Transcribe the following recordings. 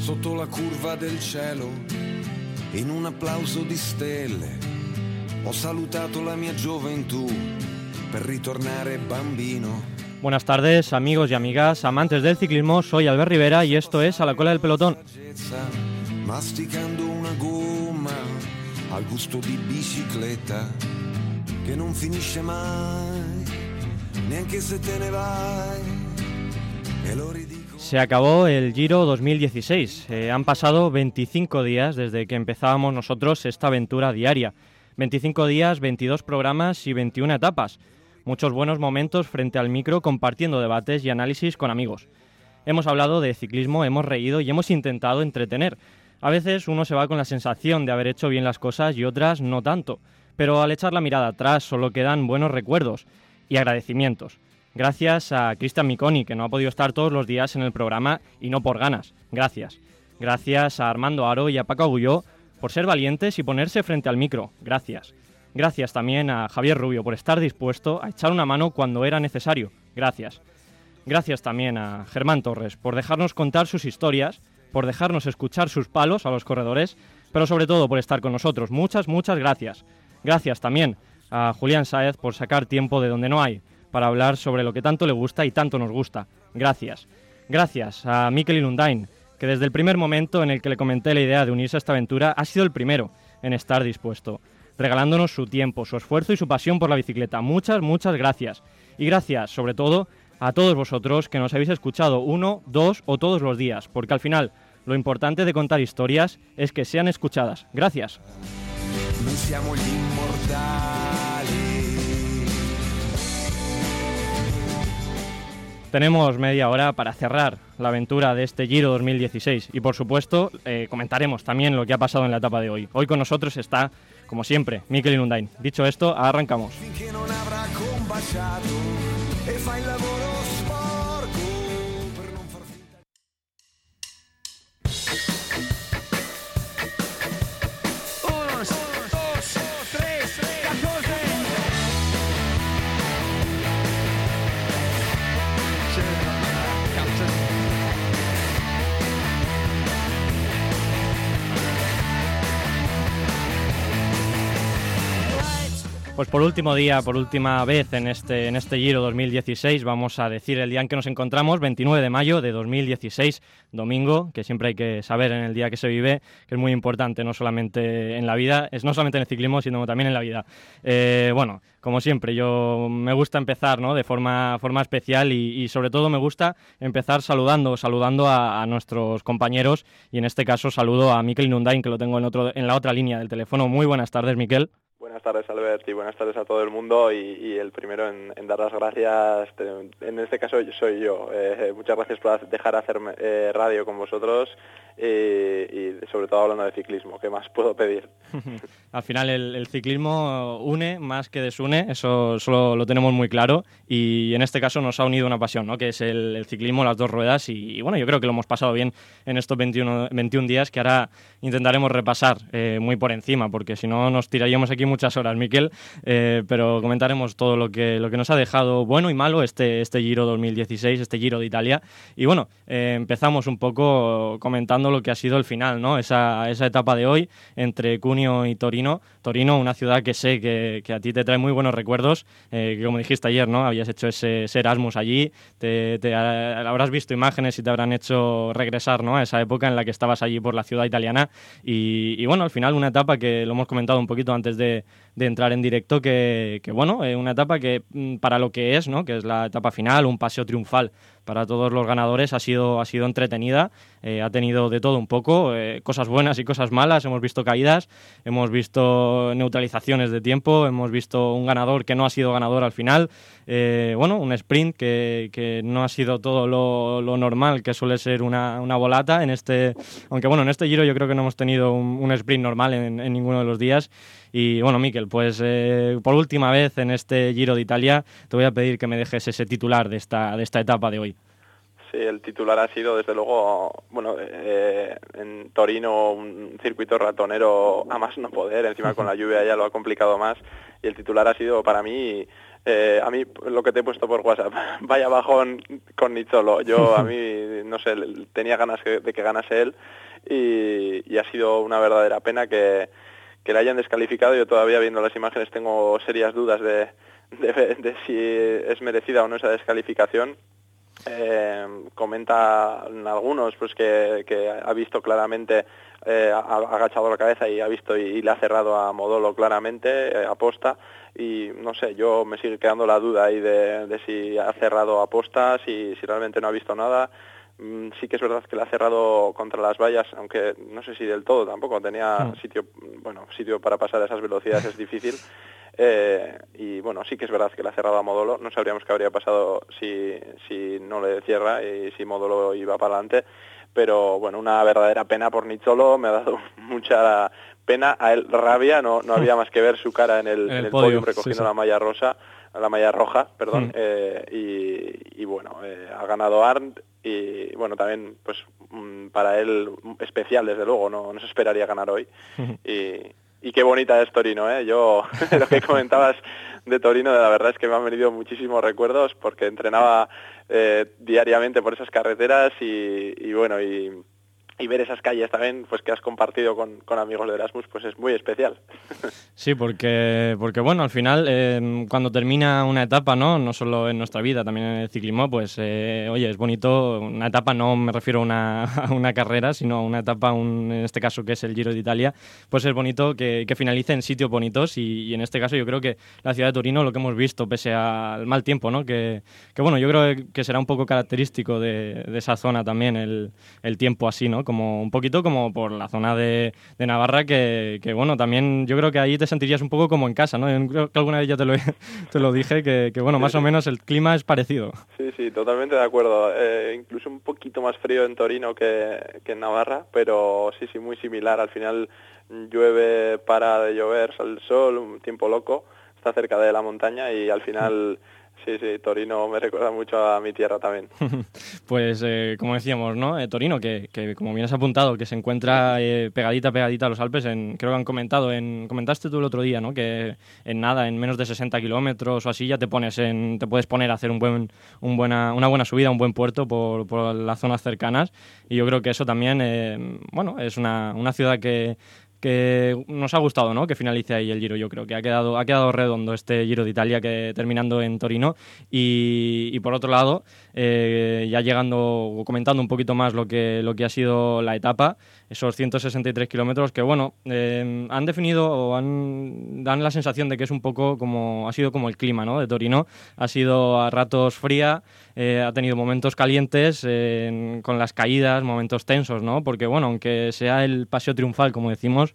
sotto la curva del cielo, in un applauso di stelle, ho salutato la mia gioventù per ritornare bambino. Buenas tardes, amigos y amigas, amantes del ciclismo, soy Albert Rivera y esto es A la cola del pelotón. Masticando una gomma al gusto di bicicletta che non finisce mai, neanche se te ne vai. E lo ridico. Se acabó el Giro 2016. Han pasado 25 días desde que empezábamos nosotros esta aventura diaria. 25 días, 22 programas y 21 etapas. Muchos buenos momentos frente al micro compartiendo debates y análisis con amigos. Hemos hablado de ciclismo, hemos reído y hemos intentado entretener. A veces uno se va con la sensación de haber hecho bien las cosas y otras no tanto. Pero al echar la mirada atrás solo quedan buenos recuerdos y agradecimientos. Gracias a Cristian Miconi, que no ha podido estar todos los días en el programa y no por ganas. Gracias. Gracias a Armando Aro y a Paco Agulló por ser valientes y ponerse frente al micro. Gracias. Gracias también a Javier Rubio por estar dispuesto a echar una mano cuando era necesario. Gracias. Gracias también a Germán Torres por dejarnos contar sus historias, por dejarnos escuchar sus palos a los corredores, pero sobre todo por estar con nosotros. Muchas, muchas gracias. Gracias también a Julián Sáez por sacar tiempo de donde no hay para hablar sobre lo que tanto le gusta y tanto nos gusta. Gracias. Gracias a Mikel Irundain, que desde el primer momento en el que le comenté la idea de unirse a esta aventura ha sido el primero en estar dispuesto, regalándonos su tiempo, su esfuerzo y su pasión por la bicicleta. Muchas, muchas gracias. Y gracias, sobre todo, a todos vosotros que nos habéis escuchado 1, 2 o todos los días, porque al final lo importante de contar historias es que sean escuchadas. Gracias. Noi siamo gli immortali. Tenemos media hora para cerrar la aventura de este Giro 2016 y, por supuesto, comentaremos también lo que ha pasado en la etapa de hoy. Hoy con nosotros está, como siempre, Mikel Irundain. Dicho esto, arrancamos. Pues por último día, por última vez en este Giro 2016, vamos a decir el día en que nos encontramos, 29 de mayo de 2016, domingo, que siempre hay que saber en el día que se vive, que es muy importante, no solamente en la vida, no solamente en el ciclismo, sino también en la vida. Bueno, como siempre, yo me gusta empezar, ¿no?, de forma especial y sobre todo me gusta empezar saludando a nuestros compañeros, y en este caso saludo a Mikel Irundain, que lo tengo en la otra línea del teléfono. Muy buenas tardes, Mikel. Buenas tardes, Albert, y buenas tardes a todo el mundo, y el primero en dar las gracias, en este caso soy yo. Muchas gracias por dejar hacer radio con vosotros y sobre todo hablando de ciclismo. ¿Qué más puedo pedir? Al final el ciclismo une más que desune, eso solo lo tenemos muy claro, y en este caso nos ha unido una pasión, ¿no?, que es el ciclismo, las dos ruedas, y bueno, yo creo que lo hemos pasado bien en estos 21 días, que ahora intentaremos repasar muy por encima, porque si no nos tiraríamos aquí muchas horas, Mikel, pero comentaremos todo lo que nos ha dejado bueno y malo este Giro 2016, este Giro de Italia. Y bueno, empezamos un poco comentando lo que ha sido el final, ¿no?, esa etapa de hoy entre Cuneo y Torino, una ciudad que sé que a ti te trae muy buenos recuerdos, que como dijiste ayer, ¿no?, habías hecho ese Erasmus allí, habrás visto imágenes y te habrán hecho regresar, ¿no?, a esa época en la que estabas allí por la ciudad italiana, y bueno, al final una etapa que lo hemos comentado un poquito antes de entrar en directo, que bueno, una etapa que para lo que es, ¿no?, que es la etapa final, un paseo triunfal para todos los ganadores, ha sido entretenida, ha tenido de todo un poco, cosas buenas y cosas malas, hemos visto caídas, hemos visto neutralizaciones de tiempo, hemos visto un ganador que no ha sido ganador al final, bueno, un sprint que no ha sido todo lo normal que suele ser una volata aunque bueno, en este Giro yo creo que no hemos tenido un sprint normal en ninguno de los días. Y bueno, Mikel, pues por última vez en este Giro de Italia te voy a pedir que me dejes ese titular de esta etapa de hoy. Sí, el titular ha sido, desde luego, bueno, en Torino un circuito ratonero a más no poder, encima con la lluvia ya lo ha complicado más, y el titular ha sido para mí, a mí lo que te he puesto por WhatsApp, vaya bajón con Nizzolo. A mí no sé, tenía ganas de que ganase él y ha sido una verdadera pena que le hayan descalificado. Yo todavía viendo las imágenes tengo serias dudas de si es merecida o no esa descalificación. Comentan algunos pues que ha visto claramente, ha agachado la cabeza y ha visto y le ha cerrado a Modolo claramente, aposta, y no sé, yo me sigue quedando la duda ahí de si ha cerrado aposta, si realmente no ha visto nada. Sí que es verdad que le ha cerrado contra las vallas, aunque no sé si del todo tampoco, tenía sitio para pasar a esas velocidades, es difícil. Y bueno, sí que es verdad que le ha cerrado a Modolo. No sabríamos qué habría pasado si no le cierra y si Modolo iba para adelante, pero bueno, una verdadera pena por Nizzolo. Me ha dado mucha pena, a él rabia, no había más que ver su cara en el podio recogiendo la malla roja, perdón. Y bueno, ha ganado Arndt y bueno, también pues para él especial, desde luego, no se esperaría ganar hoy. Y qué bonita es Torino, ¿eh? Yo, lo que comentabas de Torino, la verdad es que me han venido muchísimos recuerdos porque entrenaba diariamente por esas carreteras y bueno, y ver esas calles también, pues que has compartido con amigos de Erasmus, pues es muy especial. Sí, porque bueno, al final, cuando termina una etapa, no solo en nuestra vida, también en el ciclismo, pues oye, es bonito, una etapa, no me refiero a una carrera, sino a una etapa, en este caso que es el Giro de Italia, pues es bonito que finalice en sitios bonitos y en este caso yo creo que la ciudad de Torino, lo que hemos visto, pese al mal tiempo, ¿no? Que bueno, yo creo que será un poco característico de esa zona también el tiempo así, ¿no? Como un poquito como por la zona de Navarra, que bueno, también yo creo que ahí te sentirías un poco como en casa, ¿no? Yo creo que alguna vez ya te lo dije, que bueno, más o menos el clima es parecido. Sí, totalmente de acuerdo. Incluso un poquito más frío en Torino que en Navarra, pero sí, muy similar. Al final llueve, para de llover, sale el sol, un tiempo loco, está cerca de la montaña y al final... Sí, Torino me recuerda mucho a mi tierra también. Pues como decíamos, ¿no? Torino, que como bien has apuntado, que se encuentra pegadita a los Alpes, creo que han comentaste tú el otro día, ¿no? Que en menos de 60 kilómetros o así ya te puedes poner a hacer una buena subida, un buen puerto por las zonas cercanas, y yo creo que eso también, bueno, es una ciudad que nos ha gustado, ¿no? Que finalice ahí el Giro. Yo creo que ha quedado redondo este Giro de Italia, que terminando en Torino. Y por otro lado, ya comentando un poquito más lo que ha sido la etapa, esos 163 kilómetros que, bueno, han definido o dan la sensación de que es un poco ha sido como el clima, ¿no? De Torino. Ha sido a ratos fría, ha tenido momentos calientes, con las caídas, momentos tensos, ¿no? Porque, bueno, aunque sea el paseo triunfal, como decimos,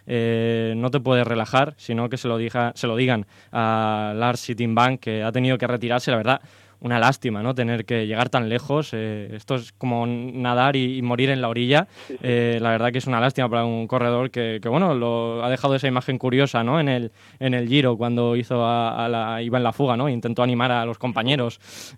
no te puedes relajar, sino que se lo digan a Lars Sittingbank, que ha tenido que retirarse. La verdad, una lástima, ¿no? Tener que llegar tan lejos. Esto es como nadar y morir en la orilla. La verdad que es una lástima para un corredor que bueno, ha dejado esa imagen curiosa, ¿no? En el Giro, cuando iba en la fuga, ¿no? Intentó animar a los compañeros,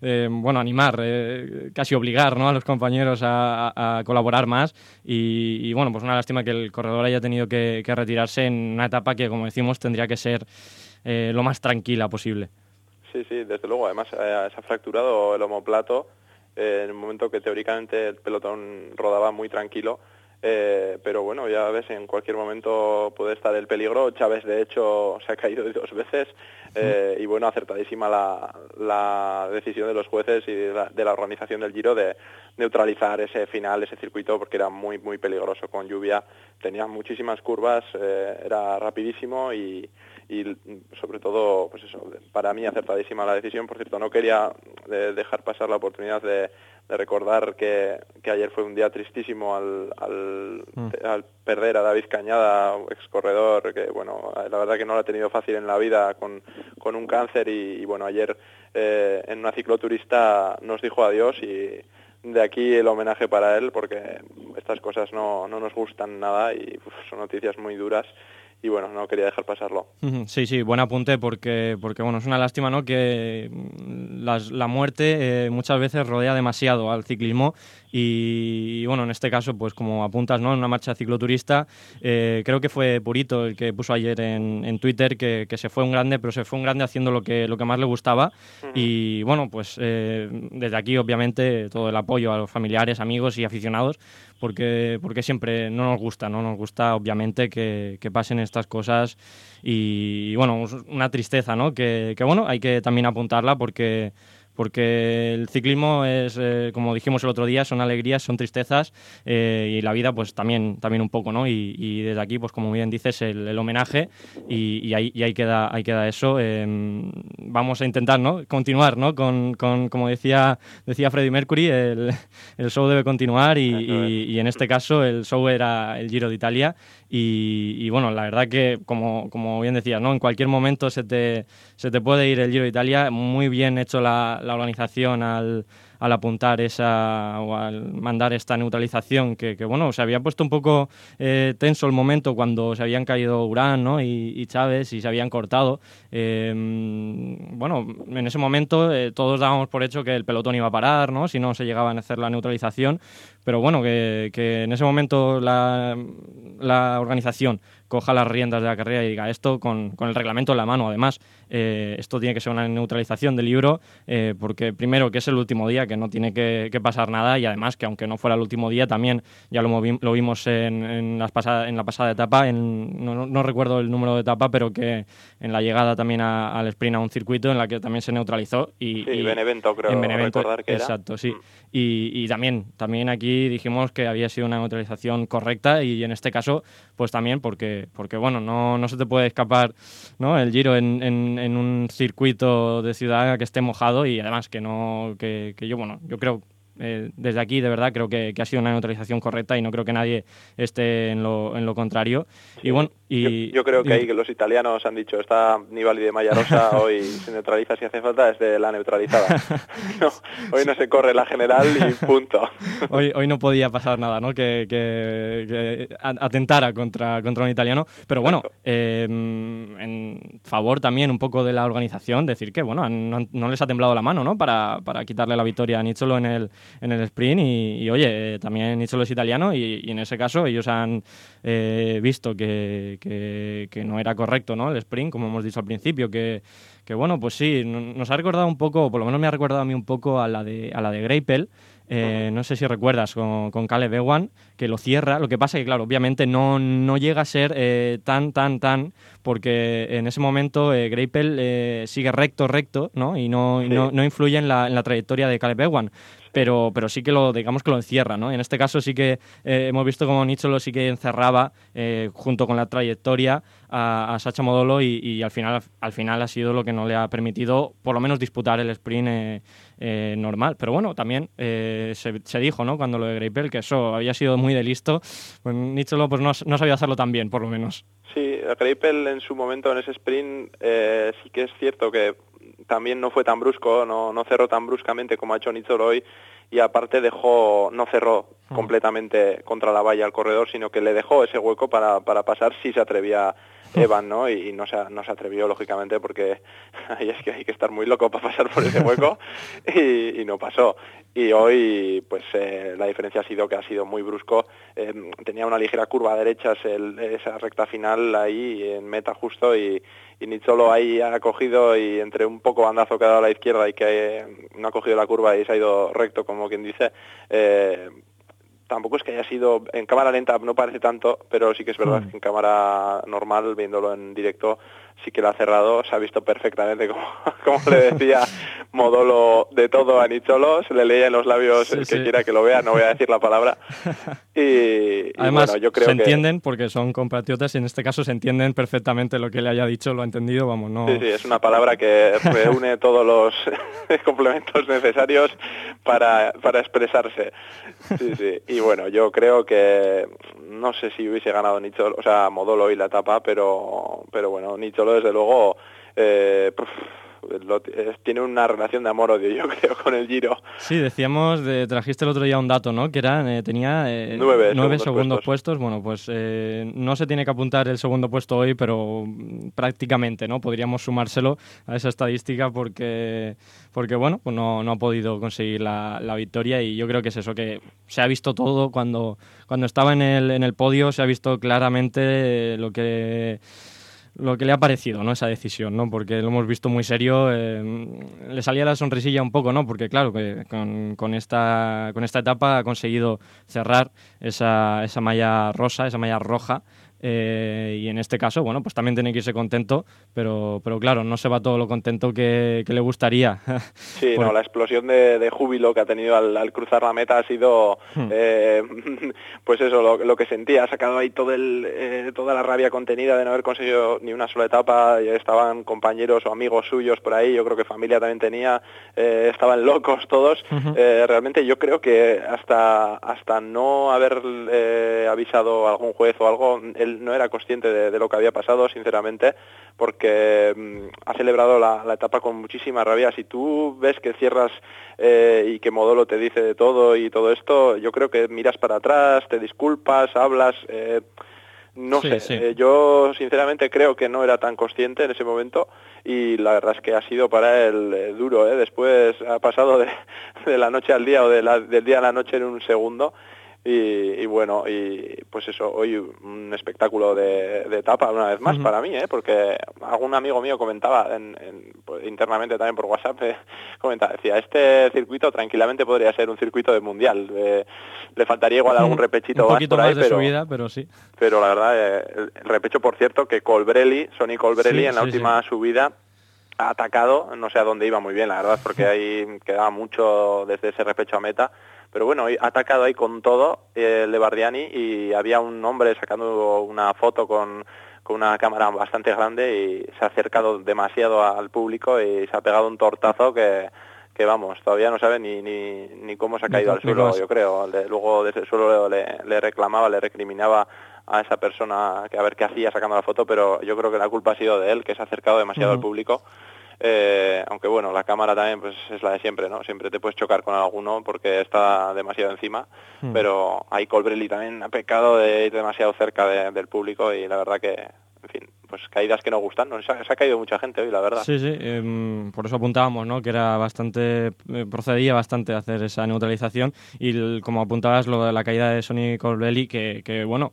casi obligar, ¿no? A los compañeros a colaborar más y bueno, pues una lástima que el corredor haya tenido que retirarse en una etapa que, como decimos, tendría que ser lo más tranquila posible. Sí, desde luego. Además, se ha fracturado el omóplato en un momento que teóricamente el pelotón rodaba muy tranquilo, pero bueno, ya ves, en cualquier momento puede estar el peligro. Chávez, de hecho, se ha caído 2 veces y bueno, acertadísima la decisión de los jueces y de la organización del Giro de neutralizar ese final, ese circuito, porque era muy, muy peligroso con lluvia. Tenía muchísimas curvas, era rapidísimo y sobre todo, pues eso, para mí acertadísima la decisión. Por cierto, no quería dejar pasar la oportunidad de recordar que ayer fue un día tristísimo al perder a David Cañada, ex corredor, que bueno, la verdad que no lo ha tenido fácil en la vida con un cáncer y bueno, ayer en una cicloturista nos dijo adiós y de aquí el homenaje para él, porque estas cosas no nos gustan nada y son noticias muy duras. Y bueno, no quería dejar pasarlo. Sí, buen apunte porque bueno, es una lástima, ¿no? Que la muerte muchas veces rodea demasiado al ciclismo y bueno, en este caso, pues como apuntas, ¿no? En una marcha cicloturista, creo que fue Purito el que puso ayer en Twitter que se fue un grande, pero se fue un grande haciendo lo que más le gustaba. Y bueno, pues desde aquí obviamente todo el apoyo a los familiares, amigos y aficionados, porque siempre no nos gusta obviamente que pasen estas cosas y bueno, una tristeza, ¿no? Que bueno, hay que también apuntarla porque el ciclismo es, como dijimos el otro día, son alegrías, son tristezas y la vida pues también un poco, ¿no? Y desde aquí, pues como bien dices, el homenaje y ahí queda eso. Vamos a intentar, ¿no? Continuar, ¿no? Con como decía Freddie Mercury, el show debe continuar y en este caso el show era el Giro de Italia y bueno, la verdad que como bien decías, ¿no? En cualquier momento se te puede ir el Giro de Italia. Muy bien hecho la organización al apuntar o al mandar esta neutralización que bueno, se había puesto un poco tenso el momento cuando se habían caído Urán, ¿no? y Chávez y se habían cortado. Bueno, en ese momento todos dábamos por hecho que el pelotón iba a parar, ¿no? Si no se llegaba a hacer la neutralización, pero bueno, que en ese momento la organización coja las riendas de la carrera y diga esto con el reglamento en la mano. Además, esto tiene que ser una neutralización del libro porque primero que es el último día, que no tiene que pasar nada y además que aunque no fuera el último día también ya lo vimos en la pasada etapa, no recuerdo el número de etapa, pero que en la llegada también al sprint a un circuito en la que también se neutralizó y Benevento creo recordar que exacto, era. Sí. Y también aquí dijimos que había sido una neutralización correcta y en este caso pues también porque bueno, no se te puede escapar, ¿no? El Giro en un circuito de ciudad que esté mojado y además que yo creo desde aquí de verdad creo que ha sido una neutralización correcta y no creo que nadie esté en lo contrario. Sí, y bueno, yo creo que ahí que los italianos han dicho está Nibali de Malla Rosa, hoy se neutraliza si hace falta desde la neutralizada. No, hoy no se corre la general y punto. Hoy no podía pasar nada, ¿no? Que atentara contra un italiano, pero bueno, en favor también un poco de la organización, decir que bueno, no les ha temblado la mano, ¿no? Para quitarle la victoria a Nizzolo en el sprint y oye, también Nizzolo es italiano y en ese caso ellos han visto que no era correcto, ¿no? El sprint, como hemos dicho al principio, que bueno, pues sí, nos ha recordado un poco, por lo menos me ha recordado a mí un poco a la de Greipel. No sé si recuerdas con Caleb Ewan, que lo cierra. Lo que pasa es que, claro, obviamente no llega a ser tan, porque en ese momento Greipel sigue recto, ¿no? Y no influye en la trayectoria de Caleb Ewan. Pero sí que lo encierra, ¿no? En este caso sí que hemos visto como Nizzolo sí que encerraba junto con la trayectoria a Sacha Modolo y al final ha sido lo que no le ha permitido por lo menos disputar el sprint normal. Pero bueno, también se dijo, ¿no? Cuando lo de Greipel, que eso había sido muy de listo. Pues Nizzolo pues no sabía hacerlo tan bien, por lo menos. Sí, Greipel en su momento en ese sprint sí que es cierto que también no fue tan brusco, no cerró tan bruscamente como ha hecho Nizzolo hoy y aparte no cerró completamente contra la valla al corredor, sino que le dejó ese hueco para pasar si se atrevía Evan, ¿no? Y no se atrevió, lógicamente, porque ahí es que hay que estar muy loco para pasar por ese hueco y no pasó. Y hoy, pues la diferencia ha sido que ha sido muy brusco. Tenía una ligera curva a derechas esa recta final ahí en meta justo y Nizzolo ahí ha cogido y entre un poco bandazo que ha dado a la izquierda y que no ha cogido la curva y se ha ido recto, como quien dice, tampoco es que haya sido, en cámara lenta no parece tanto, pero sí que es verdad que en cámara normal, viéndolo en directo, sí que lo ha cerrado, se ha visto perfectamente como le decía Modolo de todo a Nizzolo, se le leía en los labios el que quiera que lo vea, no voy a decir la palabra. Y además, bueno, yo creo se entienden porque son compatriotas y en este caso se entienden perfectamente lo que le haya dicho, lo ha entendido, vamos, no... Sí, es una palabra que reúne todos los complementos necesarios para expresarse. Sí. Y bueno, yo creo que no sé si hubiese ganado Nizzolo, o sea, Modolo hoy la etapa, pero bueno, Nizzolo desde luego tiene una relación de amor-odio, yo creo, con el Giro. Sí, decíamos, trajiste el otro día un dato, ¿no? Que tenía 9 segundos puestos. Bueno, pues no se tiene que apuntar el segundo puesto hoy, pero prácticamente, ¿no? Podríamos sumárselo a esa estadística porque bueno, pues no ha podido conseguir la victoria, y yo creo que es eso, que se ha visto todo cuando estaba en el podio, se ha visto claramente lo que le ha parecido, ¿no? Esa decisión, ¿no? Porque lo hemos visto muy serio. Le salía la sonrisilla un poco, ¿no? Porque claro, que con esta etapa ha conseguido cerrar esa malla rosa, esa malla roja. Y en este caso, bueno, pues también tiene que irse contento, pero claro, no se va todo lo contento que le gustaría. Sí, no, la explosión de júbilo que ha tenido al cruzar la meta ha sido, pues eso, lo que sentía. Ha sacado ahí toda la rabia contenida de no haber conseguido ni una sola etapa. Y estaban compañeros o amigos suyos por ahí, yo creo que familia también tenía, estaban locos todos. Realmente yo creo que hasta no haber avisado a algún juez o algo, él no era consciente de lo que había pasado, sinceramente, porque ha celebrado la etapa con muchísima rabia. Si tú ves que cierras y que Modolo te dice de todo y todo esto, yo creo que miras para atrás, te disculpas, hablas... No sé, sí. Yo sinceramente creo que no era tan consciente en ese momento, y la verdad es que ha sido para él duro, Después ha pasado de la noche al día, o del día a la noche en un segundo. Y bueno, y pues eso, hoy un espectáculo de etapa una vez más para mí, porque algún amigo mío comentaba pues, internamente también por WhatsApp, decía, este circuito tranquilamente podría ser un circuito de mundial, le faltaría igual algún repechito un poquito más por ahí, más de subida, pero sí. Pero la verdad, el repecho, por cierto, que Sonny Colbrelli en la última subida ha atacado, no sé a dónde iba muy bien, la verdad, porque ahí quedaba mucho desde ese repecho a meta. Pero bueno, ha atacado ahí con todo el de Bardiani, y había un hombre sacando una foto con una cámara bastante grande, y se ha acercado demasiado al público y se ha pegado un tortazo que vamos, todavía no sabe ni cómo se ha caído al suelo, yo creo. Luego desde el suelo le reclamaba, le recriminaba a esa persona que a ver qué hacía sacando la foto, pero yo creo que la culpa ha sido de él, que se ha acercado demasiado al público. Aunque bueno, la cámara también pues es la de siempre, ¿no? Siempre te puedes chocar con alguno porque está demasiado encima, pero ahí Colbrelli también ha pecado de ir demasiado cerca del público, y la verdad que, en fin, pues caídas que no gustan, ¿no? Se ha caído mucha gente hoy, la verdad. Sí, por eso apuntábamos, ¿no? Que era procedía bastante a hacer esa neutralización, y como apuntabas, lo de la caída de Sonny Colbrelli, que bueno,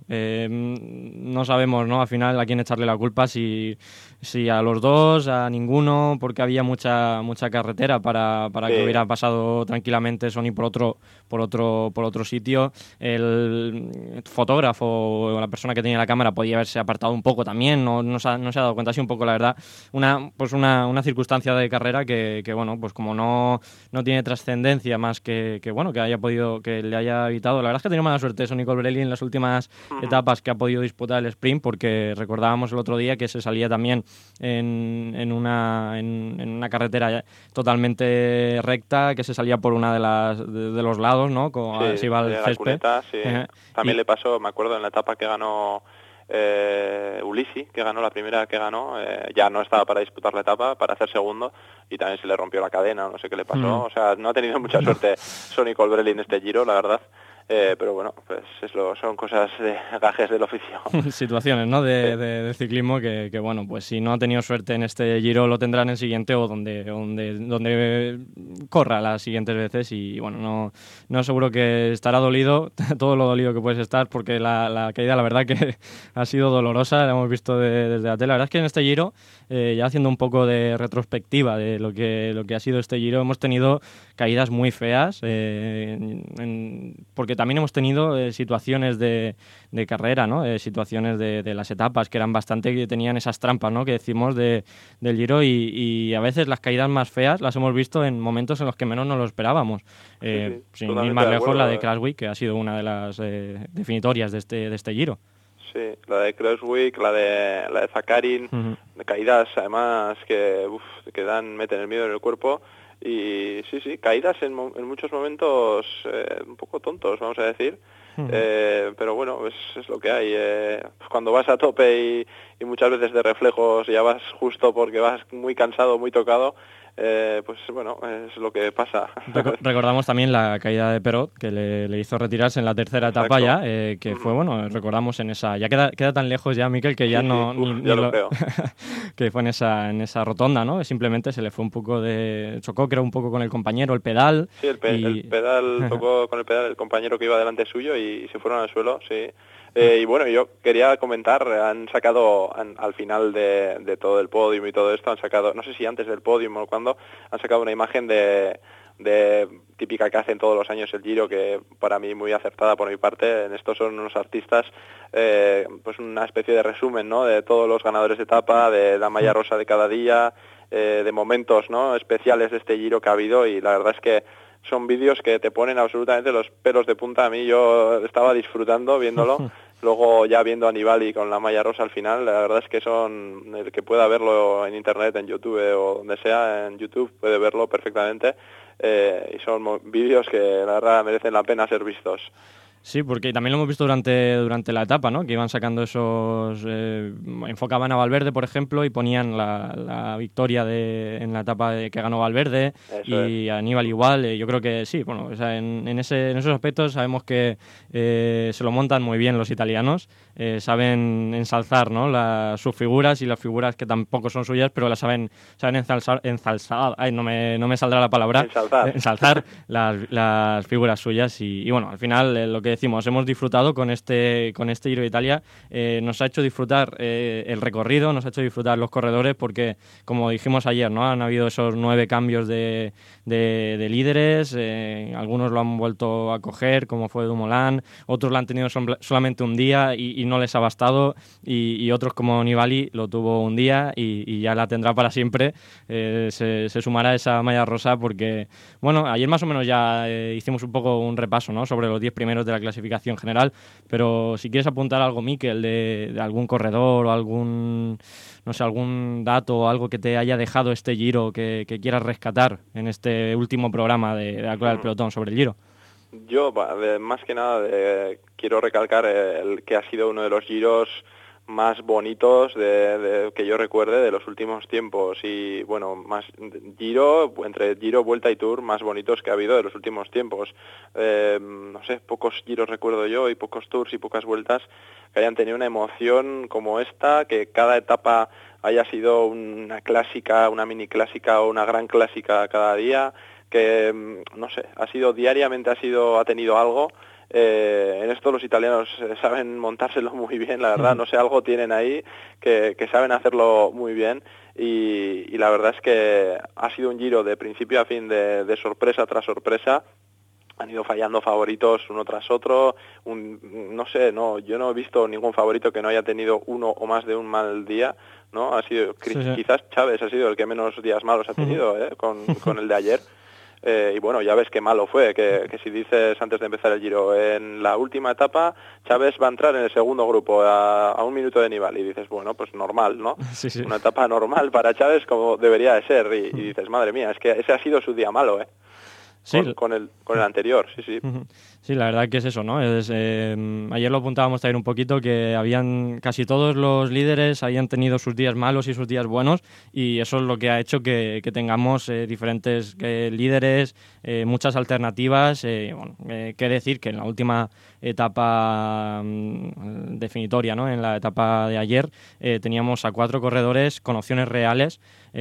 no sabemos, ¿no? Al final a quién echarle la culpa, si a los dos, a ninguno, porque había mucha carretera para que hubiera pasado tranquilamente Sonny por otro sitio. El fotógrafo o la persona que tenía la cámara podía haberse apartado un poco también, no se ha dado cuenta, así un poco, la verdad, una circunstancia de carrera que bueno, pues como no tiene trascendencia más que bueno, que le haya evitado. La verdad es que ha tenido mala suerte Sonny Colbrelli en las últimas etapas que ha podido disputar el sprint, porque recordábamos el otro día que se salía también en una carretera totalmente recta, que se salía por una de los lados, ¿no? Así va el césped. Cuneta, sí. También le pasó, me acuerdo, en la etapa que ganó Ulissi, que ganó la primera que ganó, ya no estaba para disputar la etapa, para hacer segundo, y también se le rompió la cadena, no sé qué le pasó. O sea, no ha tenido mucha suerte Sonny Colbrelli en este Giro, la verdad. Pero bueno, pues son cosas de gajes del oficio. Situaciones, ¿no? De ciclismo que bueno, pues si no ha tenido suerte en este Giro, lo tendrá en el siguiente, o donde corra las siguientes veces. Y bueno, no seguro que estará dolido, todo lo dolido que puedes estar, porque la caída, la verdad que ha sido dolorosa, la hemos visto desde la tele. La verdad es que en este Giro, ya haciendo un poco de retrospectiva de lo que ha sido este Giro, hemos tenido caídas muy feas, porque también hemos tenido situaciones de carrera, ¿no? Situaciones de las etapas que eran bastante, que tenían esas trampas, ¿no? Que decimos del Giro, y a veces las caídas más feas las hemos visto en momentos en los que menos nos lo esperábamos. Sin ir más lejos, la de Crashwick, que ha sido una de las definitorias de este Giro. Sí, la de Crashwick, la de Zakarin, caídas además que meten el miedo en el cuerpo. Y sí, caídas en muchos momentos un poco tontos, vamos a decir. Pero bueno, es lo que hay. Cuando vas a tope y muchas veces de reflejos ya vas justo porque vas muy cansado, muy tocado, pues bueno, es lo que pasa. Recordamos también la caída de Perot, que le hizo retirarse en la tercera etapa. Exacto. Ya, que fue, bueno, recordamos en esa... Ya queda tan lejos ya, Mikel, que ya Sí, no... ya lo creo. Que fue en esa rotonda, ¿no? Simplemente se le fue un poco de... Chocó, creo, un poco con el compañero, el pedal. Sí, el pedal tocó con el pedal el compañero que iba delante suyo y se fueron al suelo, sí. Y bueno, yo quería comentar, han sacado al final de todo el podio y todo esto, han sacado, no sé si antes del podio o cuando, han sacado una imagen de típica que hacen todos los años el Giro, que para mí muy acertada por mi parte. En estos son unos artistas, pues una especie de resumen, ¿no? De todos los ganadores de etapa, de la malla rosa de cada día, de momentos, ¿no? especiales de este Giro que ha habido, y la verdad es que son vídeos que te ponen absolutamente los pelos de punta. A mí yo estaba disfrutando viéndolo. Luego ya viendo a Nibali con la malla rosa al final, la verdad es que son, el que pueda verlo en internet, en YouTube o donde sea, en YouTube puede verlo perfectamente, y son vídeos que la verdad merecen la pena ser vistos. Sí, porque también lo hemos visto durante la etapa, ¿no? Que iban sacando esos... enfocaban a Valverde, por ejemplo, y ponían la victoria en la etapa que ganó Valverde. Eso y a Aníbal igual. Yo creo que sí, bueno, o sea, en esos aspectos sabemos que se lo montan muy bien los italianos. Saben ensalzar, ¿no? Sus figuras, y las figuras que tampoco son suyas, pero las saben ensalzar. Ay, no me saldrá la palabra. Ensalzar las figuras suyas. Y bueno, al final lo que decimos, hemos disfrutado con este Giro de Italia. Nos ha hecho disfrutar el recorrido, nos ha hecho disfrutar los corredores, porque como dijimos ayer, ¿no? Han habido esos 9 cambios de líderes. Algunos lo han vuelto a coger, como fue Dumoulin, otros lo han tenido solamente un día y no les ha bastado, y otros como Nibali lo tuvo un día y ya la tendrá para siempre. Se sumará a esa malla rosa, porque bueno, ayer más o menos ya hicimos un poco un repaso, ¿no? Sobre los 10 primeros de la clasificación general, pero si quieres apuntar algo, Mikel, de algún corredor o algún dato o algo que te haya dejado este Giro que quieras rescatar en este último programa de la Cola del Pelotón sobre el Giro. Yo, más que nada, quiero recalcar el que ha sido uno de los Giros más bonitos que yo recuerde de los últimos tiempos, y bueno, más entre Giro, Vuelta y Tour más bonitos que ha habido de los últimos tiempos. No sé, pocos Giros recuerdo yo, y pocos Tours y pocas vueltas que hayan tenido una emoción como esta, que cada etapa haya sido una clásica, una mini clásica o una gran clásica cada día, que no sé, ha tenido algo. En esto los italianos saben montárselo muy bien, la verdad. No sé, algo tienen ahí que saben hacerlo muy bien, y la verdad es que ha sido un Giro de principio a fin de sorpresa tras sorpresa. Han ido fallando favoritos uno tras otro. Yo no he visto ningún favorito que no haya tenido uno o más de un mal día, ¿no? Quizás Chávez ha sido el que menos días malos ha tenido, con el de ayer. Y bueno, ya ves qué malo fue, que si dices antes de empezar el Giro, en la última etapa Chávez va a entrar en el segundo grupo a 1 minuto de Nibali, y dices, bueno, pues normal, ¿no? Sí. Una etapa normal para Chávez, como debería de ser, y dices, madre mía, es que ese ha sido su día malo, Sí. Con el anterior, sí. Sí, la verdad que es eso, ¿no? Ayer lo apuntábamos también un poquito, que casi todos los líderes habían tenido sus días malos y sus días buenos, y eso es lo que ha hecho que tengamos diferentes líderes, muchas alternativas. Qué decir que en la última etapa definitoria, ¿no? En la etapa de ayer, teníamos a 4 corredores con opciones reales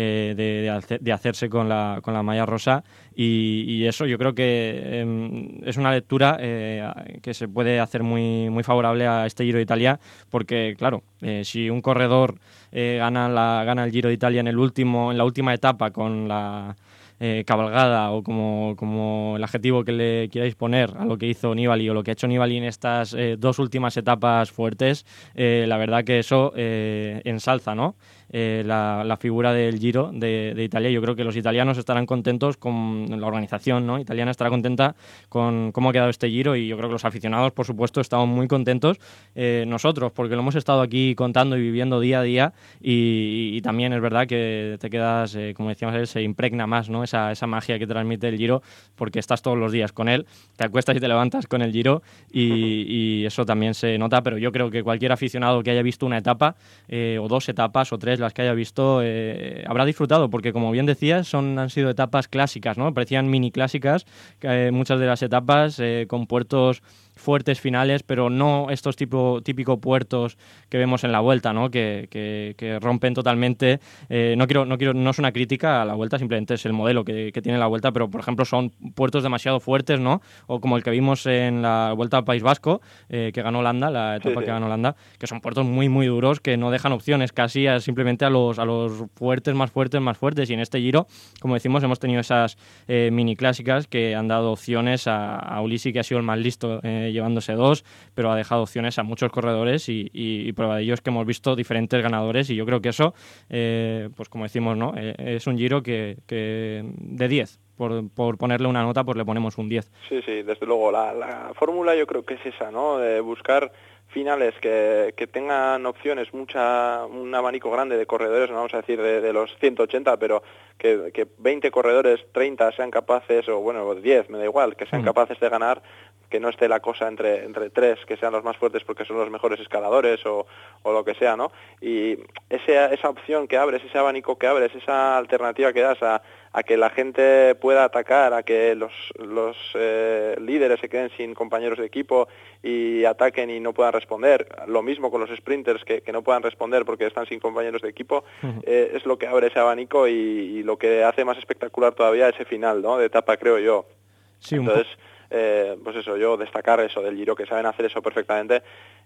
de hacerse con la malla rosa, y eso yo creo que es una lectura que se puede hacer muy, muy favorable a este Giro de Italia, porque claro, si un corredor gana el Giro de Italia en la última etapa con la cabalgada, o como el adjetivo que le queráis poner a lo que hizo Nibali o lo que ha hecho Nibali en estas 2 últimas etapas fuertes, la verdad que eso ensalza, ¿no? la figura del Giro de Italia. Yo creo que los italianos estarán contentos con la organización, ¿no? Italiana estará contenta con cómo ha quedado este Giro, y yo creo que los aficionados, por supuesto, estamos muy contentos. Nosotros, porque lo hemos estado aquí contando y viviendo día a día, y también es verdad que te quedas, como decíamos ayer, se impregna más, ¿no? Esa magia que transmite el Giro, porque estás todos los días con él, te acuestas y te levantas con el Giro, y eso también se nota. Pero yo creo que cualquier aficionado que haya visto una etapa, o 2 etapas o 3, las que haya visto, habrá disfrutado, porque como bien decías, han sido etapas clásicas, ¿no? Parecían mini clásicas, muchas de las etapas con puertos fuertes finales, pero no estos típico puertos que vemos en la Vuelta, ¿no? Que rompen totalmente. No es una crítica a la Vuelta, simplemente es el modelo que tiene la Vuelta, pero por ejemplo son puertos demasiado fuertes, ¿no? O como el que vimos en la Vuelta al País Vasco, que ganó Holanda, la etapa que ganó Holanda, que son puertos muy muy duros, que no dejan opciones casi simplemente a los fuertes, y en este Giro, como decimos, hemos tenido esas mini clásicas que han dado opciones a Ulissi, que ha sido el más listo, llevándose 2, pero ha dejado opciones a muchos corredores, y prueba de ello es que hemos visto diferentes ganadores, y yo creo que eso, pues como decimos, ¿no? Es un Giro que de 10. Por ponerle una nota, pues le ponemos un 10. Sí, desde luego. La fórmula yo creo que es esa, ¿no? De buscar finales que tengan opciones, un abanico grande de corredores, no vamos a decir de los 180, pero que 20 corredores, 30 sean capaces, o bueno, 10, me da igual, que sean capaces de ganar, que no esté la cosa entre 3, que sean los más fuertes porque son los mejores escaladores o lo que sea, ¿no? Y esa opción que abres, ese abanico que abres, esa alternativa que das a que la gente pueda atacar, a que los líderes se queden sin compañeros de equipo y ataquen y no puedan responder. Lo mismo con los sprinters que no puedan responder porque están sin compañeros de equipo. Es lo que abre ese abanico y lo que hace más espectacular todavía ese final, ¿no? De etapa, creo yo. Sí, entonces, pues eso, yo destacar eso del Giro, que saben hacer eso perfectamente.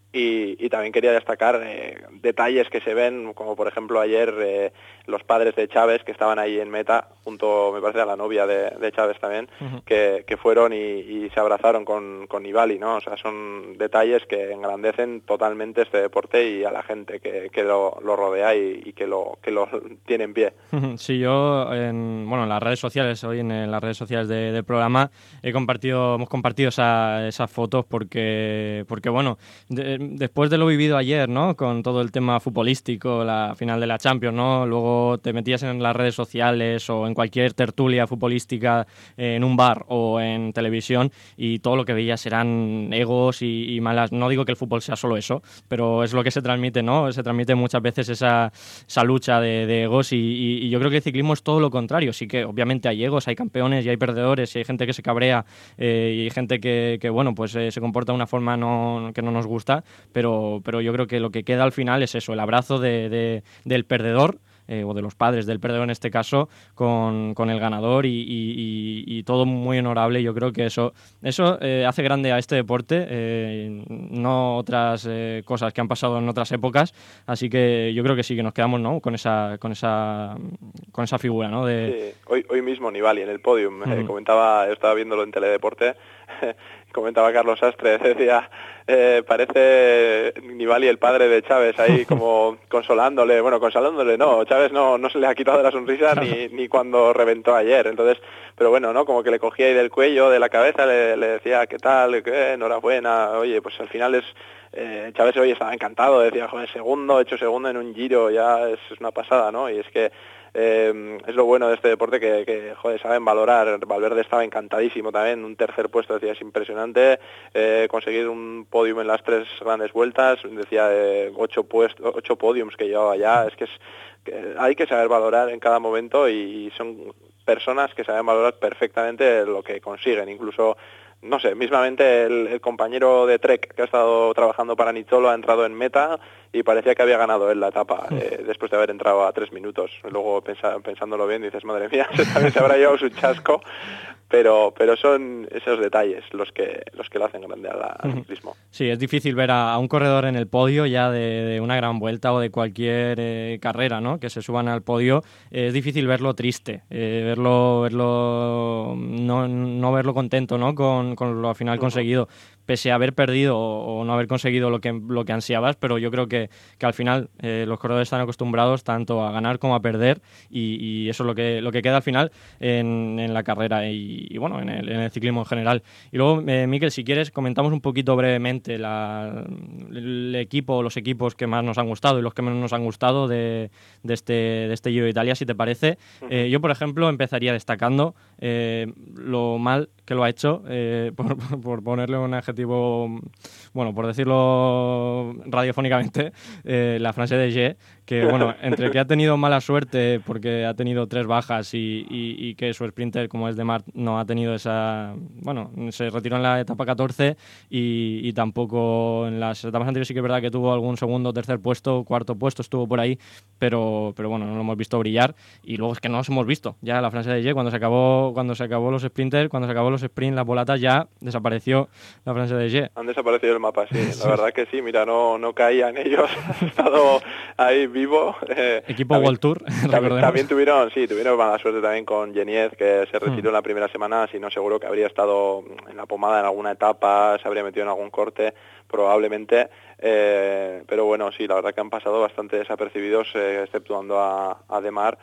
Y también quería destacar detalles que se ven, como por ejemplo ayer los padres de Chávez, que estaban ahí en meta, junto, me parece, a la novia de Chávez también, que fueron y se abrazaron con Nibali, ¿no? O sea, son detalles que engrandecen totalmente este deporte y a la gente que lo rodea y que lo tiene en pie. Sí, yo en las redes sociales, hoy en las redes sociales del programa, hemos compartido esas fotos porque bueno, después de lo vivido ayer, ¿no? Con todo el tema futbolístico, la final de la Champions, ¿no? Luego te metías en las redes sociales o en cualquier tertulia futbolística en un bar o en televisión, y todo lo que veías eran egos y malas. No digo que el fútbol sea solo eso, pero es lo que se transmite, ¿no? Se transmite muchas veces esa lucha de egos, y yo creo que el ciclismo es todo lo contrario. Sí que obviamente hay egos, hay campeones y hay perdedores, y hay gente que se cabrea, y hay gente que bueno, pues se comporta de una forma que no nos gusta, pero yo creo que lo que queda al final es eso, el abrazo del perdedor, o de los padres del perdedor en este caso, con el ganador, y todo muy honorable. Yo creo que eso hace grande a este deporte, no otras cosas que han pasado en otras épocas, así que yo creo que sí, que nos quedamos, ¿no? con esa figura, ¿no? Sí, hoy mismo Nibali en el podium, estaba viéndolo en Teledeporte, comentaba Carlos Sastre, decía, parece Nibali el padre de Chávez ahí como consolándole no, Chávez no se le ha quitado la sonrisa ni cuando reventó ayer. Entonces, pero bueno, ¿no? Como que le cogía ahí del cuello, de la cabeza, le decía, ¿qué tal? ¿Qué? Enhorabuena. Oye, pues al final Chávez hoy estaba encantado, decía, joder, hecho segundo en un Giro, ya es una pasada, ¿no? Y es que es lo bueno de este deporte que joder, saben valorar. Valverde estaba encantadísimo también, un tercer puesto, decía, es impresionante, conseguir un podium en las 3 grandes vueltas, decía, 8 podiums que llevaba ya, es que hay que saber valorar en cada momento, y son personas que saben valorar perfectamente lo que consiguen. Incluso, no sé, mismamente el compañero de Trek que ha estado trabajando para Nizzolo ha entrado en meta y parecía que había ganado él la etapa, después de haber entrado a 3 minutos. Luego, pensándolo bien, dices, madre mía, también se habrá llevado su chasco, pero son esos detalles los que lo hacen grande al ciclismo. Sí, es difícil ver a un corredor en el podio ya de una gran vuelta o de cualquier carrera, ¿no? Que se suban al podio. Es difícil verlo triste, no verlo contento, ¿no? Con lo al final conseguido. pese a haber perdido o no haber conseguido lo que ansiabas, pero yo creo que al final los corredores están acostumbrados tanto a ganar como a perder y eso es lo que queda al final en la carrera y bueno, en el ciclismo en general. Y luego, Mikel, si quieres, comentamos un poquito brevemente el equipo, los equipos que más nos han gustado y los que menos nos han gustado de este Giro de Italia, si te parece. Yo, por ejemplo, empezaría destacando lo mal que lo ha hecho, por ponerle un adjetivo, bueno, por decirlo radiofónicamente, la France de G, que bueno, entre que ha tenido mala suerte porque ha tenido 3 bajas y que su sprinter, como es de Mart, no ha tenido esa... Bueno, se retiró en la etapa 14 y tampoco en las etapas anteriores sí que es verdad que tuvo algún segundo, tercer puesto, cuarto puesto, estuvo por ahí, pero bueno, no lo hemos visto brillar y luego es que no los hemos visto. Ya la France de G, cuando se acabó los sprinters, cuando se acabó los sprints, las volatas, ya desapareció la France de G. Han desaparecido el mapa, sí, la verdad que sí, mira, no caían ellos, han estado ahí vivo. Equipo World Tour, también tuvieron mala suerte también con Geniez, que se retiró en la primera semana, si no seguro que habría estado en la pomada en alguna etapa, se habría metido en algún corte, probablemente, pero bueno, sí, la verdad que han pasado bastante desapercibidos, exceptuando a Demar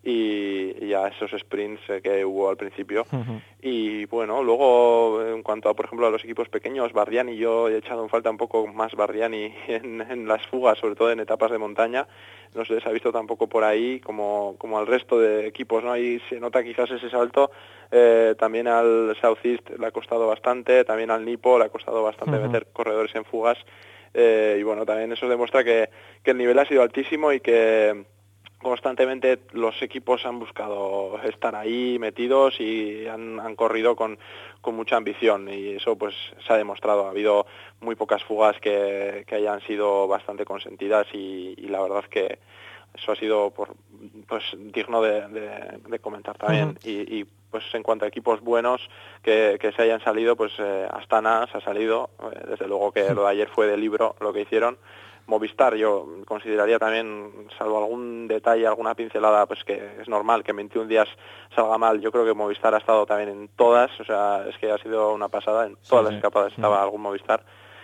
y a esos sprints que hubo al principio. Y bueno, luego en cuanto a, por ejemplo, a los equipos pequeños, Bardiani, yo he echado en falta un poco más Bardiani en las fugas, sobre todo en etapas de montaña, no se les ha visto tampoco por ahí como al resto de equipos, ¿no? Ahí se nota quizás ese salto. También al Southeast le ha costado bastante, también al Nipo le ha costado bastante meter corredores en fugas, y bueno, también eso demuestra que el nivel ha sido altísimo y que constantemente los equipos han buscado estar ahí metidos y han corrido con mucha ambición, y eso pues se ha demostrado. Ha habido muy pocas fugas que hayan sido bastante consentidas y la verdad es que eso ha sido pues digno de comentar también. Y pues en cuanto a equipos buenos que se hayan salido, pues Astana se ha salido, desde luego que lo de ayer fue de libro lo que hicieron. Movistar yo consideraría también, salvo algún detalle, alguna pincelada, pues que es normal que en 21 días salga mal. Yo creo que Movistar ha estado también en todas, o sea, es que ha sido una pasada, en todas las escapadas estaba algún Movistar,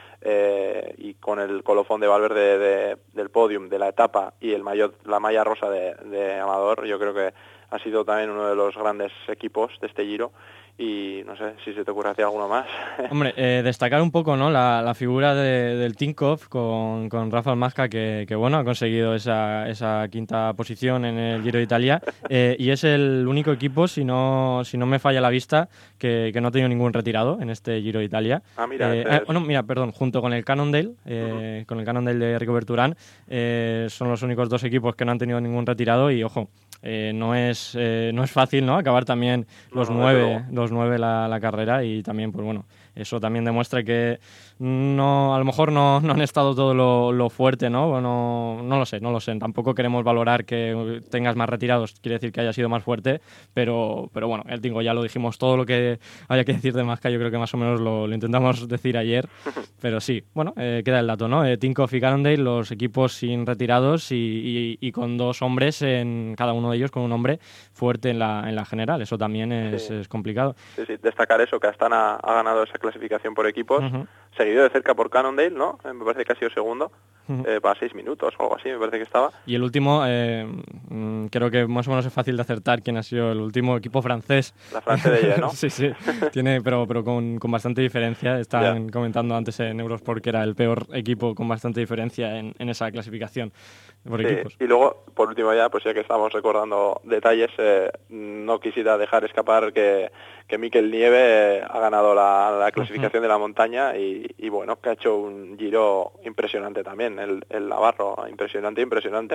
y con el colofón de Valverde del podium, de la etapa y la malla rosa de Amador, yo creo que ha sido también uno de los grandes equipos de este Giro. Y no sé si se te ocurre hacer alguno más. Hombre, destacar un poco, ¿no?, la figura del Tinkoff con Rafał Majka, que bueno, ha conseguido esa quinta posición en el Giro de Italia, y es el único equipo, si no me falla la vista, que no ha tenido ningún retirado en este Giro de Italia. Junto con el Cannondale, con el Cannondale de Rigoberto Urán, son los únicos 2 equipos que no han tenido ningún retirado y, ojo, no es fácil, ¿no?, acabar también los 9 la carrera, y también, pues bueno, eso también demuestra que a lo mejor no han estado todo lo fuerte, ¿no? Bueno, no lo sé. Tampoco queremos valorar que tengas más retirados, quiere decir que haya sido más fuerte, pero bueno, el Tingo ya lo dijimos, todo lo que haya que decir de Majka, yo creo que más o menos lo intentamos decir ayer, pero sí, bueno, queda el dato, ¿no? Tinkoff y Cannondale, los equipos sin retirados y con 2 hombres, en cada uno de ellos con un hombre fuerte en la general, eso también es complicado. Sí, destacar eso, que Astana ha ganado esa clasificación por equipos, seguido de cerca por Cannondale, ¿no? Me parece que ha sido segundo, para 6 minutos o algo así, me parece que estaba. Y el último, creo que más o menos es fácil de acertar quién ha sido el último, equipo francés. La France de ella, ¿no? Sí, tiene, pero con bastante diferencia. Estaban comentando antes en Eurosport que era el peor equipo con bastante diferencia en esa clasificación por equipos. Y luego, por último ya que estamos recordando detalles, no quisiera dejar escapar que Mikel Nieve ha ganado la clasificación de la montaña y bueno, que ha hecho un Giro impresionante también, el navarro, impresionante.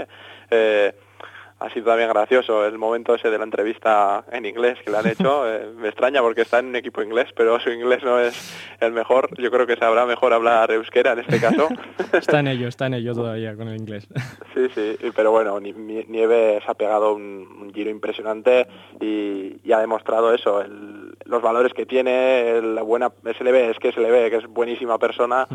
Ha sido también gracioso el momento ese de la entrevista en inglés que le han hecho. Me extraña porque está en un equipo inglés, pero su inglés no es el mejor. Yo creo que sabrá mejor hablar euskera en este caso. Está en ello todavía con el inglés. Sí, pero bueno, Nieve se ha pegado un Giro impresionante y ha demostrado eso, los valores que tiene, se le ve que es buenísima persona,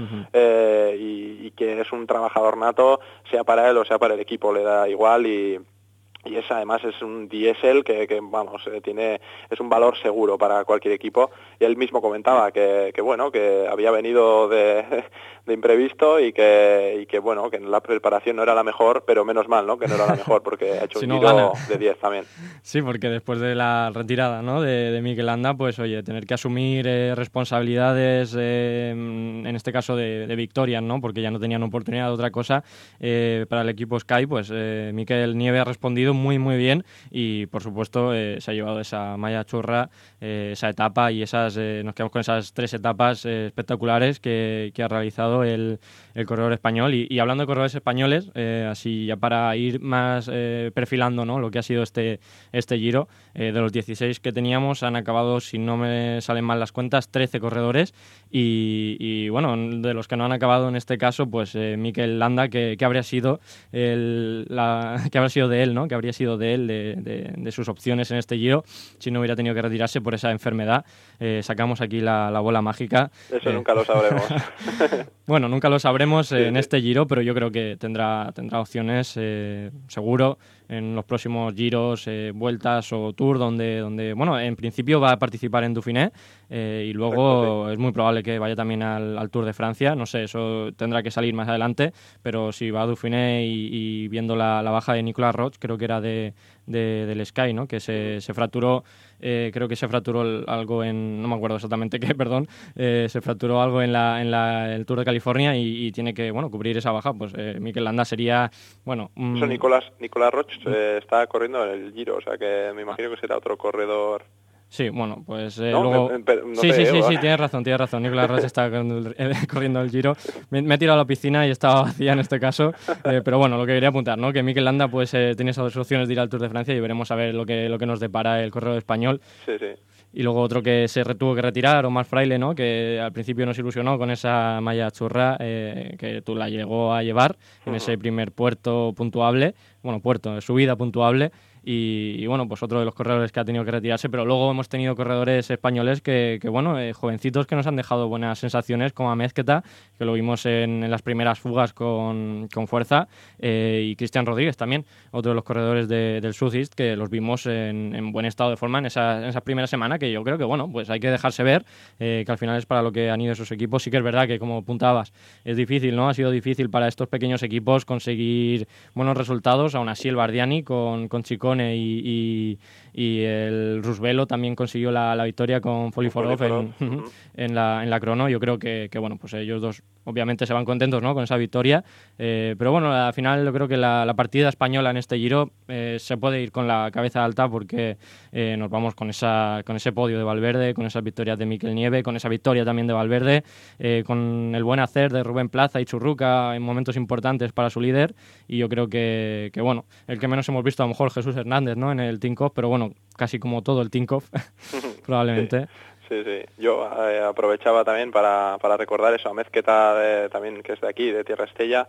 y que es un trabajador nato, sea para él o sea para el equipo, le da igual, y y además es un diésel que vamos, es un valor seguro para cualquier equipo, y él mismo comentaba que bueno, que había venido de imprevisto y que bueno, que la preparación no era la mejor, pero menos mal, ¿no? Que no era la mejor, porque ha hecho si un no Giro gana. de 10 también. Sí, porque después de la retirada, ¿no?, de Mikel Landa, pues oye, tener que asumir responsabilidades, en este caso de victorias, ¿no?, porque ya no tenían oportunidad de otra cosa, para el equipo Sky, pues Mikel Nieve ha respondido muy muy bien, y por supuesto se ha llevado esa malla churra, esa etapa, y nos quedamos con esas 3 etapas espectaculares que ha realizado el corredor español. Y hablando de corredores españoles, así ya para ir más perfilando, ¿no?, lo que ha sido este Giro, de los 16 que teníamos han acabado, si no me salen mal las cuentas, 13 corredores, y bueno, de los que no han acabado en este caso, pues Mikel Landa, que habría sido que habría sido de él, ¿no?, que habría sido de él, de sus opciones en este Giro, si no hubiera tenido que retirarse por esa enfermedad. Sacamos aquí la bola mágica. Eso nunca lo sabremos. Bueno, nunca lo sabremos en este Giro, pero yo creo que tendrá opciones, seguro, en los próximos Giros, vueltas o Tour, donde bueno, en principio va a participar en Dauphiné, y luego es muy probable que vaya también al Tour de Francia. No sé, eso tendrá que salir más adelante, pero si va a Dauphiné y viendo la baja de Nicolas Roche, creo que era del Sky, ¿no?, que se fracturó, creo que se fracturó algo no me acuerdo exactamente qué, perdón, se fracturó algo en el Tour de California, y tiene que, bueno, cubrir esa baja. Pues Mikel Landa sería, bueno... Eso Nicolas Roche está corriendo en el Giro, o sea que me imagino que será otro corredor. Sí, bueno, pues ¿No? luego... No sí, tienes razón. Nicolas Roche está corriendo el Giro. Me he tirado a la piscina y estaba vacía en este caso, pero bueno, lo que quería apuntar, ¿no?, que Mikel Landa pues tiene esas 2 opciones de ir al Tour de Francia, y veremos a ver lo que nos depara el corredor español. Sí. Y luego otro que se tuvo que retirar, Omar Fraile, ¿no?, que al principio nos ilusionó con esa malla churra, que tú la llegó a llevar en ese primer subida puntuable. Y bueno, pues otro de los corredores que ha tenido que retirarse, pero luego hemos tenido corredores españoles que bueno, jovencitos que nos han dejado buenas sensaciones, como Amezqueta, que lo vimos en las primeras fugas con fuerza, y Cristian Rodríguez también, otro de los corredores del Southeast, que los vimos en buen estado de forma en esa primera semana, que yo creo que bueno, pues hay que dejarse ver, que al final es para lo que han ido esos equipos. Sí que es verdad que, como apuntabas, es difícil, ¿no?, ha sido difícil para estos pequeños equipos conseguir buenos resultados. Aún así el Bardiani con Chicone y el Rusvelo también consiguió la victoria con Foliforov en la crono. Yo creo que bueno, pues ellos dos obviamente se van contentos, ¿no?, con esa victoria, pero bueno, al final yo creo que la partida española en este Giro se puede ir con la cabeza alta, porque nos vamos con ese podio de Valverde, con esas victorias de Mikel Nieve, con esa victoria también de Valverde, con el buen hacer de Rubén Plaza y Churruca en momentos importantes para su líder. Y yo creo que bueno, el que menos hemos visto a lo mejor Jesús Hernández, ¿no?, en el Tinkoff, pero bueno, casi como todo el Tinkoff probablemente. Sí. Yo aprovechaba también para recordar eso, a Amezqueta, también, que es de aquí, de Tierra Estella,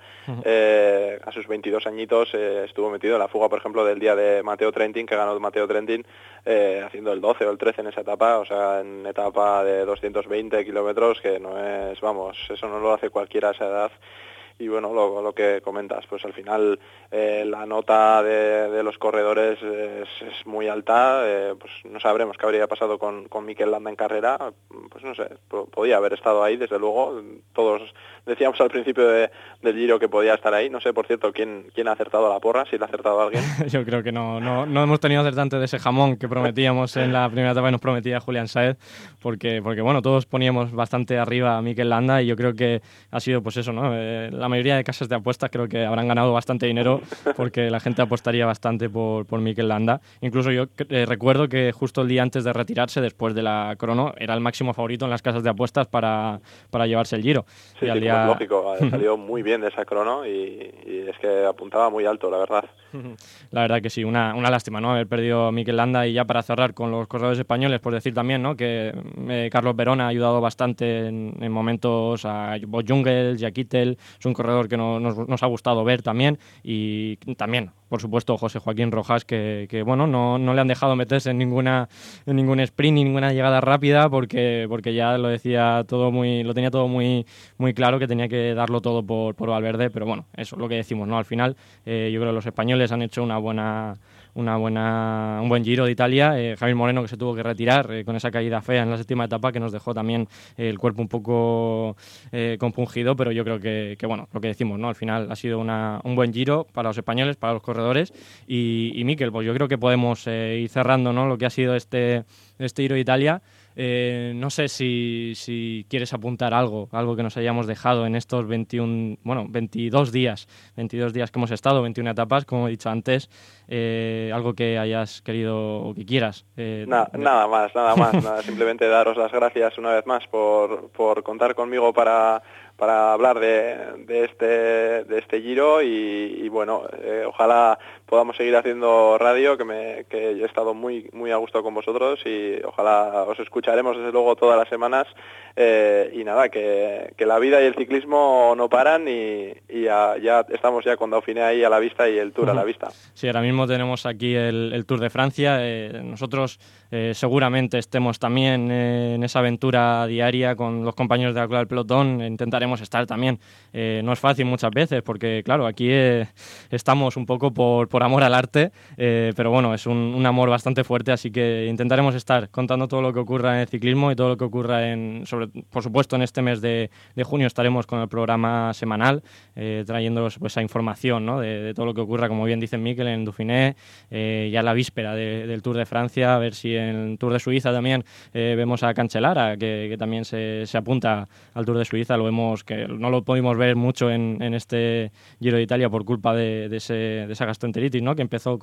a sus 22 añitos estuvo metido en la fuga, por ejemplo, del día de Matteo Trentin, que ganó Matteo Trentin, haciendo el 12 o el 13 en esa etapa, o sea, en etapa de 220 kilómetros, que no es, vamos, eso no lo hace cualquiera a esa edad. Y bueno, lo que comentas, pues al final la nota de los corredores es muy alta, pues no sabremos qué habría pasado con Mikel Landa en carrera, pues no sé, podía haber estado ahí, desde luego. Todos decíamos al principio del Giro que podía estar ahí. No sé, por cierto, quién ha acertado a la porra, si le ha acertado a alguien. Yo creo que no hemos tenido acertante de ese jamón que prometíamos en la primera etapa, y nos prometía Julián Sáez, porque bueno, todos poníamos bastante arriba a Mikel Landa, y yo creo que ha sido pues eso, ¿no? La mayoría de casas de apuestas creo que habrán ganado bastante dinero, porque la gente apostaría bastante por Mikel Landa. Incluso yo recuerdo que justo el día antes de retirarse, después de la crono, era el máximo favorito en las casas de apuestas para llevarse el Giro. Sí, y pues lógico, ha salido muy bien de esa crono, y es que apuntaba muy alto, la verdad. La verdad que sí, una lástima, ¿no?, haber perdido a Mikel Landa. Y ya para cerrar con los corredores españoles, pues decir también, ¿no?, que Carlos Verona ha ayudado bastante en momentos a Bob Jungels y a Kittel. Es un corredor que nos ha gustado ver también, y también, por supuesto, José Joaquín Rojas, que bueno, no le han dejado meterse en ningún sprint ni ninguna llegada rápida, porque ya lo tenía todo muy claro, que tenía que darlo todo por Valverde. Pero bueno, eso es lo que decimos, ¿no? Al final yo creo que los españoles han hecho una buena un buen Giro de Italia. Javier Moreno, que se tuvo que retirar con esa caída fea en la séptima etapa, que nos dejó también el cuerpo un poco compungido, pero yo creo que bueno, lo que decimos, ¿no? Al final ha sido un buen Giro para los españoles, para los corredores. Y Mikel, pues yo creo que podemos ir cerrando, ¿no?, lo que ha sido este Giro de Italia. No sé si quieres apuntar algo que nos hayamos dejado en estos 22 días que hemos estado, 21 etapas, como he dicho antes, algo que hayas querido o que quieras. Nada más, simplemente daros las gracias una vez más por contar conmigo para hablar de este Giro y bueno, ojalá podamos seguir haciendo radio, que he estado muy muy a gusto con vosotros y ojalá os escucharemos desde luego todas las semanas, y nada, que la vida y el ciclismo no paran y ya estamos ya con Dauphiné ahí a la vista y el Tour a la vista. Sí, ahora mismo tenemos aquí el Tour de Francia. Nosotros seguramente estemos también en esa aventura diaria con los compañeros de la Club del Pelotón. Intentaremos estar también. No es fácil muchas veces porque, claro, aquí estamos un poco por amor al arte, pero bueno, es un amor bastante fuerte, así que intentaremos estar contando todo lo que ocurra en el ciclismo y todo lo que ocurra por supuesto, en este mes de junio estaremos con el programa semanal, trayéndoos pues esa información, ¿no?, de todo lo que ocurra, como bien dice Mikel, en Dauphiné, ya la víspera del Tour de Francia, a ver si en el Tour de Suiza también vemos a Cancellara, que también se apunta al Tour de Suiza. Lo vemos, que no lo pudimos ver mucho en este Giro de Italia por culpa de esa gastroenteritis, ¿no?, que empezó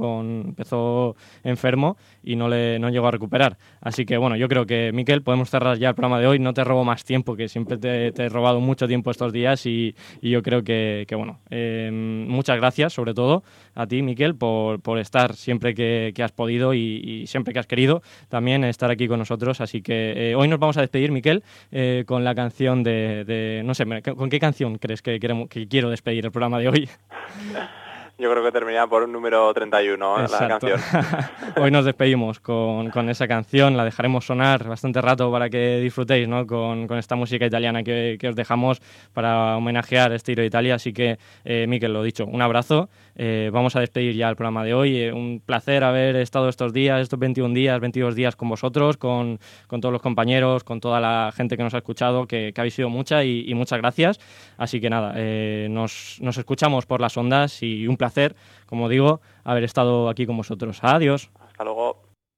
enfermo y no llegó a recuperar. Así que bueno, yo creo que, Mikel, podemos cerrar ya el programa de hoy. No te robo más tiempo, que siempre te he robado mucho tiempo estos días, y yo creo que bueno, muchas gracias sobre todo a ti, Mikel, por estar siempre que has podido y siempre que has querido también estar aquí con nosotros. Así que hoy nos vamos a despedir, Mikel, con la canción no sé, ¿con qué canción crees que quiero despedir el programa de hoy? Yo creo que termina por un número 31, la canción. Hoy nos despedimos con esa canción, la dejaremos sonar bastante rato para que disfrutéis, ¿no?, con esta música italiana que os dejamos para homenajear este Giro de Italia. Así que, Mikel, lo dicho, un abrazo. Vamos a despedir ya el programa de hoy. Un placer haber estado estos 22 días con vosotros, con todos los compañeros, con toda la gente que nos ha escuchado, que habéis sido mucha, y muchas gracias. Así que nada, nos escuchamos por las ondas, y un placer, como digo, haber estado aquí con vosotros. Adiós. Hasta luego.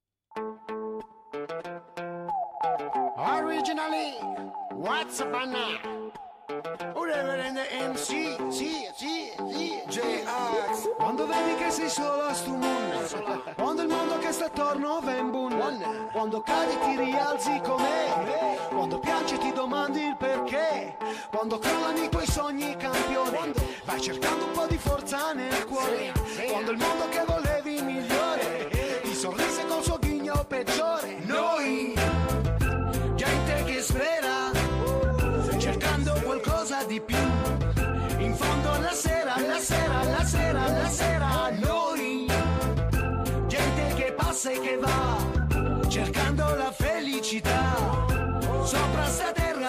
Originally, what's up now? Reverend MC, sì, J-Ax. Quando vedi che sei solo a stu mondo, quando il mondo che sta attorno va in bunna, quando cadi ti rialzi com'è, quando piangi ti domandi il perché, quando crollano i tuoi sogni campione, vai cercando un po' di forza nel cuore, quando il mondo che volevi migliore ti sorrise col suo ghigno peggiore. Noi, gente che spera, cercando qualcosa di più, in fondo alla sera, noi, gente che passa e che va, cercando la felicità, sopra sta terra,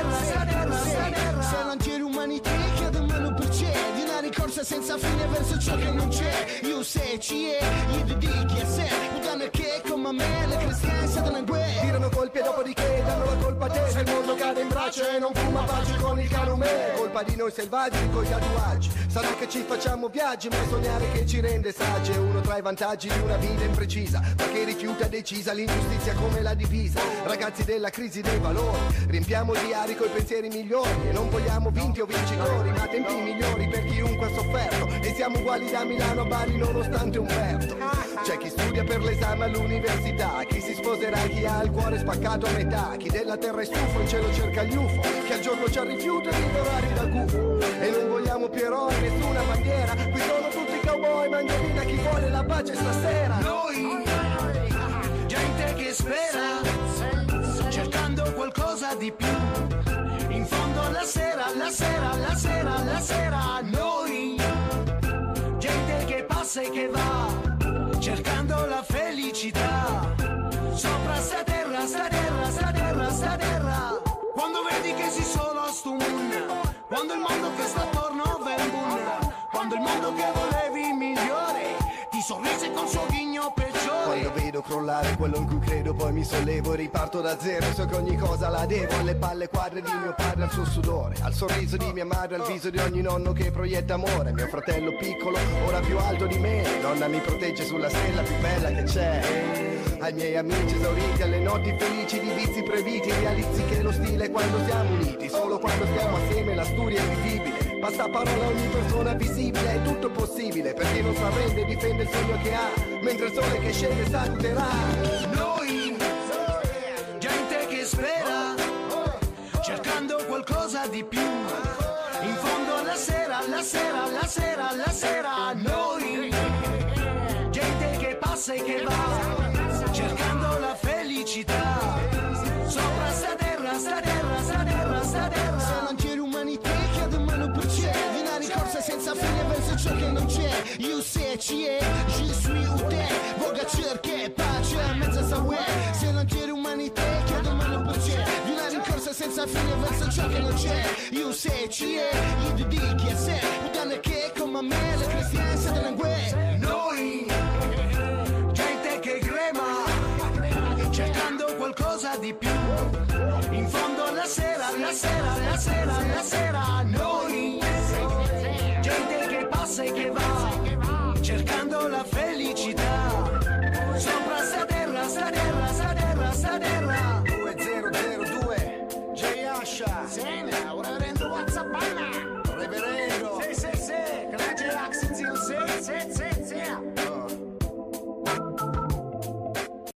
se non tieni umanità, che nemmeno percepi, una ricorsa senza fine verso ciò che non c'è, io se ci è, gli dedichi a sé, udane che come me, le cristiane siano in guerra, tirano colpi e dopodiché danno la colpa a te, se il mondo cade in braccio e non fuma pace con il calumet, colpa di noi selvaggi con gli tatuaggi, sarà che ci facciamo viaggi, ma è sognare che ci rende saggi, è uno tra i vantaggi di una vita imprecisa, ma che rifiuta decisa l'ingiustizia come la divisa, ragazzi della crisi dei valori, riempiamo i diari coi pensieri migliori, e non vogliamo vinti o vincitori, ma tempi migliori per chiunque ha sofferto, e siamo uguali da Milano a Bari nonostante Umberto, c'è chi studia per l'esame all'università, chi si sposerà, chi ha il cuore spaccato a metà, chi della terra è stufo in cielo cerca gli UFO, che al giorno c'ha rifiuto di orari da gufo, e non vogliamo più eroi, nessuna bandiera, qui sono tutti cowboy, mangiolina, chi vuole la pace stasera. Noi, gente che spera, cercando qualcosa di più, in fondo alla sera, noi, gente che passa e che va, cercando la felicità, sopra sta terra, quando vedi che sei solo a stu mondo, quando il mondo che sta attorno va in bunna, quando il mondo che volevi migliore ti sorrisi con suo ghigno peggiore. Quando vedo crollare quello in cui credo, poi mi sollevo e riparto da zero. So che ogni cosa la devo alle palle quadre di mio padre, al suo sudore, al sorriso di mia madre, al viso di ogni nonno che proietta amore. Mio fratello piccolo, ora più alto di me, nonna mi protegge sulla stella più bella che c'è. Ai miei amici esauriti, alle notti felici di vizi proibiti, realizzi che lo stile quando siamo uniti, solo quando stiamo assieme la storia è vivibile. Basta parola a ogni persona visibile, è tutto possibile, perché non si arrende e difende il sogno che ha, mentre il sole che scende saluterà. Noi, gente che spera, cercando qualcosa di più, in fondo alla sera, alla sera, alla sera, alla sera. Noi, gente che passa e che va, cercando la felicità, sopra sta terra, sta terra, sta terra, sta terra. Se non c'è l'umanità che ad mano per c'è, di una ricorsa senza fine verso ciò che non c'è. Io se ci è, je suis u te, voga cerche pace a mezza sa uè. Se non c'è l'umanità che ad mano per c'è, di una ricorsa senza fine verso ciò che non c'è. Io se ci è, io ti dico a sé, puttane che come me le cristianze delle guerre. Noi, gente che grema, cercando qualcosa di più, in fondo alla sera, alla sera, alla sera, alla sera. Noi, gente che passa e che va, cercando